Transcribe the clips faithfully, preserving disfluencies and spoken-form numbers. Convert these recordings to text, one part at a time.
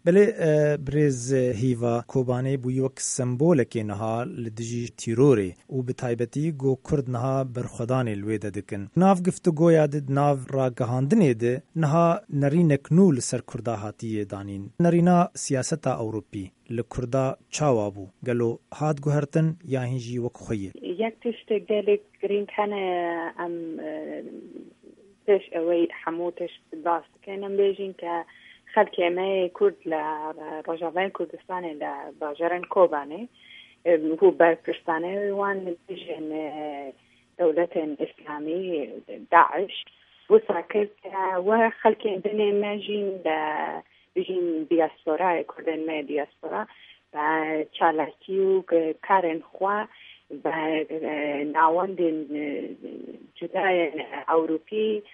بله برز هیوا کوبانه بوی وک سمبول که نها لدجی تیروری و به تایبتی گو کرد نها برخدان الویده دکن ناف گفتگو یادد ناف را گهاندنه ده نها نرینک نول سر کردا هاتیه دانین نرینا سیاست اوروپی لکردا چاوابو گلو هات گوهرتن یا هنجی وک خویه یک تشت گلک گرین کنه ام تش اوی حموتش باست کنم بیجین که خلکی ما کرد لرجاوین کردستان لباجرن کوبانه هو برپرستانه وان بیجین دولت اسلامی داعش وساكت وخلكي دني ماجين دا بيجين دياسبورا كردن ما دياسبورا با چالاکیو کارن خوا با ناوند جدای اوروپی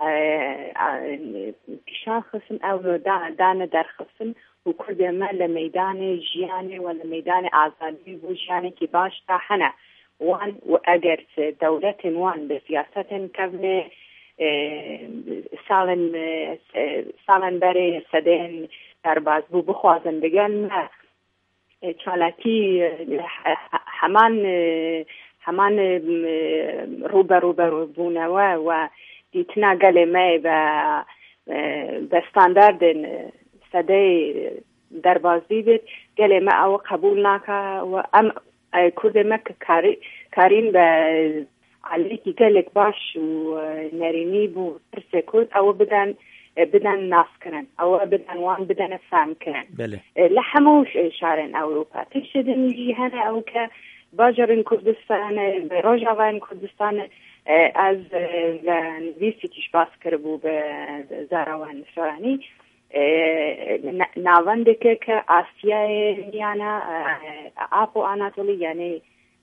پیشان خصم او دان در خصم و کرد ما لمیدان جیانه و لمیدان آزادی و جیانه که باش تا حنا وان و اگر دولت وان بسیاست کبنه سالن سالن برای سدن در باز بو بخوازن بگن چالاکی همان همان روبه روبه بونه و دیتنا گله ما به استاندارد سده در بازی بید گله ما او قبول نکه و ام کرد ما کاری کارین به علیکی گلک باش و نرینی بو ترسه کرد او بدن بدن ناس کنن او بدن وان بدن فهم کنن بله لحموش شارن اوروپا تشدن يجي هنا او که باجرن کردستان روجاوان کردستان از نویسی کش باس کربو به زاروان شورانی ناونده که که آسیای یانا آپو آناتولی یعنی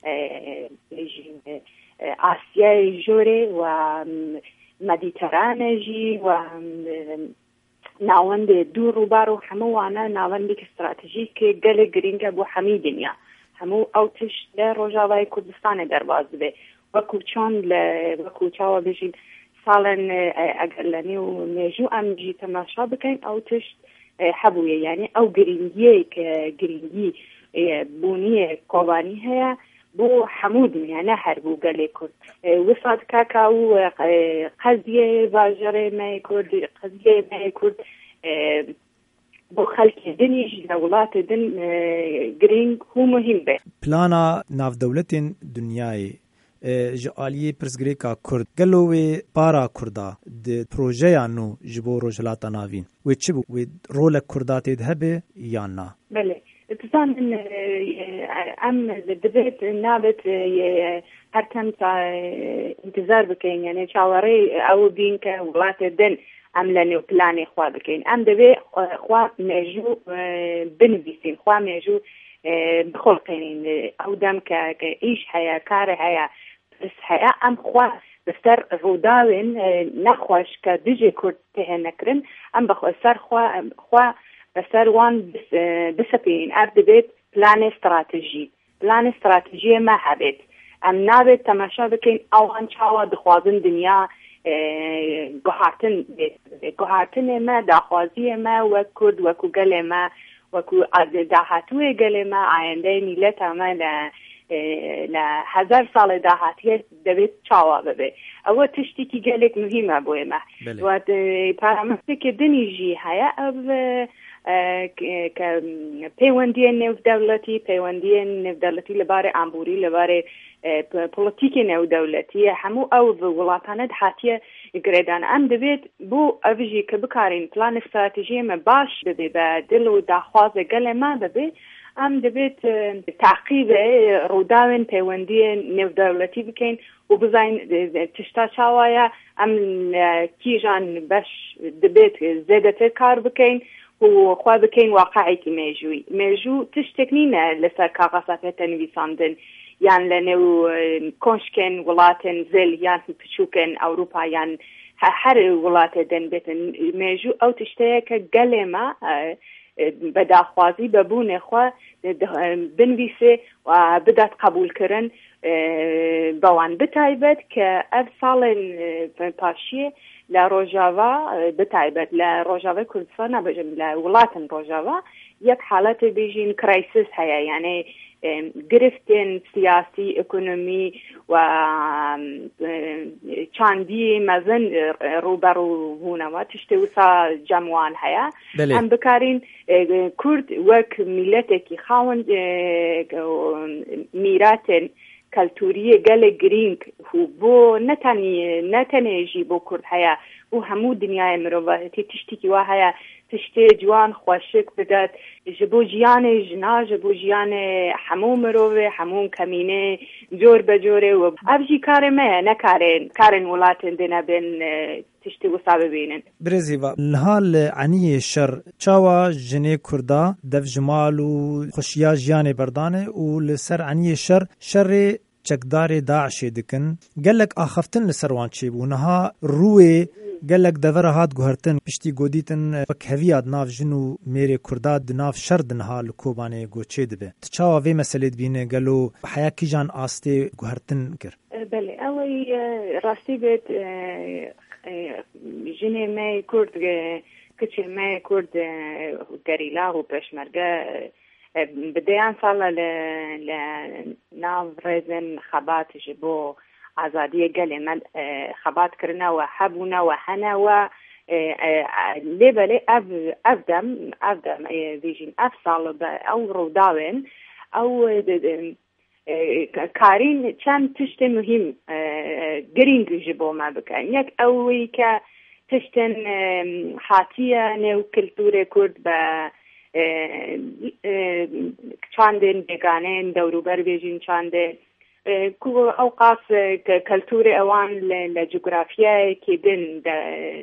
آسیای جوره و مدیترانه جی و ناوند دور و بارو همو وانا ناوندی که استراتژیک که گل گرینگه بو همی دنیا همو اوتش در روجاوای کردستان در باز به وکو چون وکو چاوا بجین سالن اگرلانی و نیجو ام جی تماشا بکن اوتش حبویه یعنی او گرینگیه که گرینگی بونی کوبانی هیا بو حمود يعني هربو قال يكون وصاد كاكاو قضية باجرة ما يكون قضية ما يكون بو خلق دنيا دولات دن جرينج هو مهم به بلانا ناف دولتين دنياي جالية برزغريكا كرد قالوا بارا كردا د بروجيا نو جبو رجلاتا نافين ويتشبو ورول كردات يذهب يانا بله اتزان ان ام دبيت نابت هر كم انتظار بكين يعني شاوري او بينك ولات دن عملني بلاني خوا بكين ام دبي خوا ميجو بنبيسين خوا ميجو بخلقين او دم كايش حياه كار حياه بس حياه ام خوا بسر روداوين نخوش كدجي كرت نكرن ام بخسر خوا خوا بسر وان بس بسبين أرد بيت بلان استراتيجي بلان استراتيجية ما حبيت أم نابت تماشا بكين أوان شاوا دخوازن دنيا قهارتن قهارتن ما داخوازية ما وكرد وكو قلي ما وكو داهاتوه قلي ما عينده ميلتا ما ل لهزار سال داهاتیه دبیت چاوا ببه او تشتیکی گلک مهمه بوی ما و پارامتری که دنیجی هیا او که پیوندی نو دولتی پیوندی نو دولتی لباره امبوری لباره پولیتیک نو دولتی همو او ولاتانه حاتیه گردان ام دبیت بو اوجی که بکارین پلان استراتژی ما باش ببه با دل و داخواز گل ما ببه ام دبیت تعقیب روداوین پیوندی نو دولتی بکن و بزاین تشتا چاوایا ام کیجان باش دبیت زیادت کار بکن و خواه بکن واقعی که میجوی میجو تشتکنینه لسر کاغذات تنویساندن یان لنو کنشکن ولاتن زل یان پچوکن اوروپا یان هر ولات دن بیتن میجو او تشتیه که گلما بداخوازی ببونه خواه بنویسه و بدات قبول کرن بەوان بتایبەت کە ئەف ساڵێن پاشیە لە ڕۆژاوا بتایبەت لە ڕۆژاوای کوردستان نەبەژم لە وڵاتن ڕۆژاوا یەک حاڵەتە بێژین کرایسیس هەیە یعنی گرفتن سیاسی ئەکۆنۆمی و چاندی مەزن ڕوبەڕوو بوونەوە تشتێ وسا جەموان هەیە ئەم بکارین کورد وەک میلەتێکی خاوەن میراتن کەلتوریە گەلێک گرنگ بۆ نەتەنێژی بۆ کورد هەیە و هەموو دنیای مرۆڤەتی تشتێکی وا هەیە تشتێ جوان خۆشک بدات ji bo jiyanê jina ji bo jiyanê hemû mirovê hemû kemînê cor be corê û ev jî karê me ye ne karên karên welatên dê nebin tiştî wisa bibînin. Birêzî va niha li eniyê şer çawa jinê Kurda dev ji mal û xweşiya jiyanê berdanê û li ser eniyê şer şerê çekdarê Daişê dikin gelek axaftin li ser wan çêbû niha rûyê gelek devera hat guhertin piştî godîtin heviya nav jin û mêrê Kurda di nav şer din ha li Kobanê goçê dibe. Ti çawa vê meselê dibîne gelo heya kîjan astê guhertin kir? Belê ew rastî bêt jinê me Kurd kiçê me Kurd gerîla û peşmerge bi deyan sala li nav rêzên xebat ji bo azadiye gelê me xebat kirinawe hebûnewe henewe lêbelê ev ev dem ev dem bêjîn ev sal ew rûdawên ew karîn çend tiştê muhîm girîng ji bo me bikin yek ew ke tiştên hatiye nêw kulturê Kurd be çandên bêganeyên dewrûber bêjîn çandê ku ew qas kulturê ewan li coğrafyayekê din de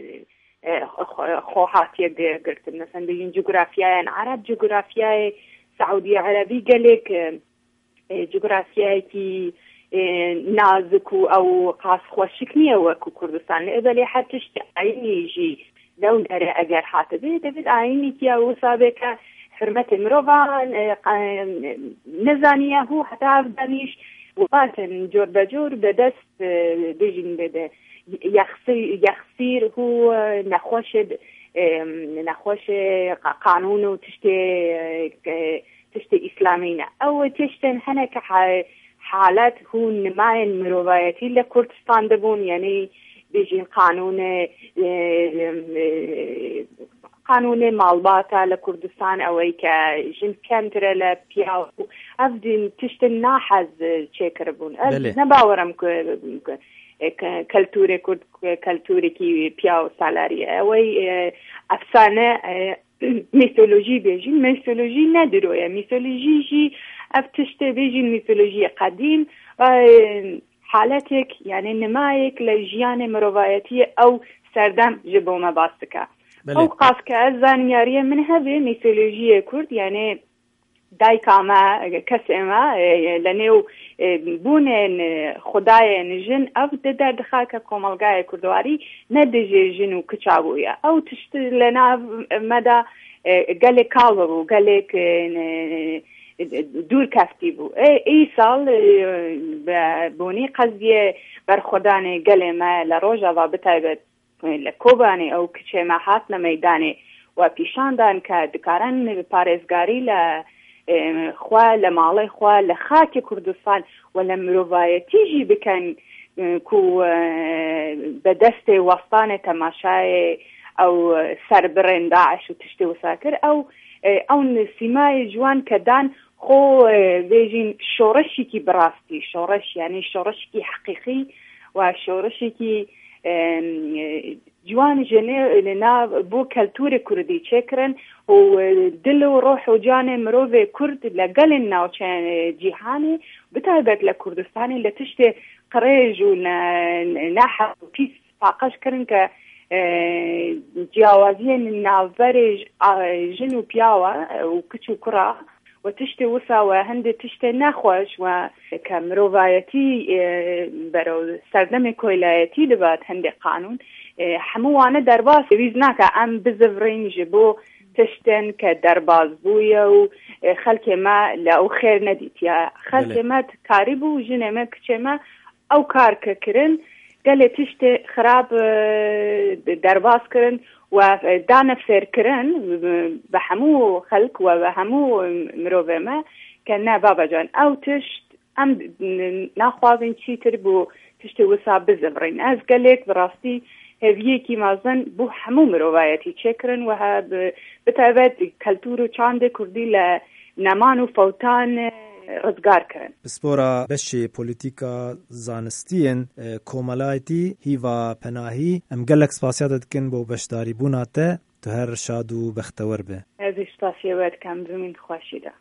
xwe hatiye girtin mesela bêjîn coğrafyayên Arab coğrafyayê Saûdiya Erebî gelek coğrafyayekî nazik û ew qas xweşik niye wekû Kurdistan li belê her tiştî aynî jî lew derê eger hatibe devît aynî ya wisa bêke hürmetê mirovan nezaniye hû heta ev danîş وقاتن جور بجور بدست بيجين بده يخسير يخسير هو نخوش نخوش قانون وتشتي تشتي إسلامينا أو تشتن هناك حالات هو نماين مروفايتي لكردستان دبون يعني بيجين قانون قانون مالباتا لكردستان أوي كجن كنترة لبياو أفدين تشتن ناحز تشكربون نباورم كالتوري كرد كالتوري كي بياو سالاري أوي أفسانة ميثولوجي بيجين ميثولوجي ندروية ميثولوجي جي أفتشت بيجين ميثولوجي قديم حالتك يعني نمايك لجيان مروفايتية أو سردم جبو مباستكا أو قاس كأزانيارية من هذه ميثولوجية كرد يعني دايكاما كسمة لنيو بونن خداي نجن أفد در دخاك كومالجاي كردواري ندجي جنو كتشابويا أو تشت لنا مدى قال كالو قال دور كفتي بو اي سال بوني قضية برخداني قال ما لروجا وبتايبت لكوباني او كچه ما هاتنا ميداني و پیشاندان که دکارن پارێزگاری لە خوا لە ماڵی خوا لە خاکی کوردستان و لە مرۆڤایەتیژی بکەن کو بەدەستێ وەستانێ تەماشای ئەو سەربڕێن داعش و تشتی وساکر ئەو ئەو نسیمای جوان کە دان خۆ بێژین شۆڕەشێکی بڕاستی شۆڕەش یعنی شۆڕەشێکی حەقیقی و شۆڕەشێکی جوان جنێ لەنا بۆ کەلتوری کوردی چێکرن و دل و ڕۆح و جانێ مرۆڤێ کورد لەگەڵێن ناوچەیان جیهانێ بتایبەت لە کوردستانی لە تشتێ قڕێژ و ناحەق و پیس پاقەش کردن کە جیاوازیە ناوبەرێ ژن و پیاوە و کچ و کوڕە و تشتێ وساوە هەندێک تشتێ نەخۆش و کە مرۆڤایەتی بەرەو سەردەمی کۆیلایەتی دەبات هەندێک قانون هەمووانە دەرباس ویز ناکە ئەم بزەڤڕێنیژە بۆ تشتن كدرباز بويا وخلك ما لأو خير نديت يا خلك ما تكاربو جنة ما كشما أو كارك كرن قال تشت خراب درباز كرن ودانا فسر كرن بحمو خلق وبحمو مروفة ما كنا بابا جان أو تشت أم ناخوازين شيتر بو تشت وصاب بزبرين أز قالك براستي هذيكي مازن بو حمو مروفايتي شكرن وها بتعبد كالتورو چاند كردي لنمان وفوتان رزگار کرن. بسپورا بشی پولیتیکا زانستین کومالایتی هیوا پناهی ام گلک سپاسیات دکن بو بشداری بوناته تو هر شاد و بختور به. از سپاسیات کم زمین خوشیده.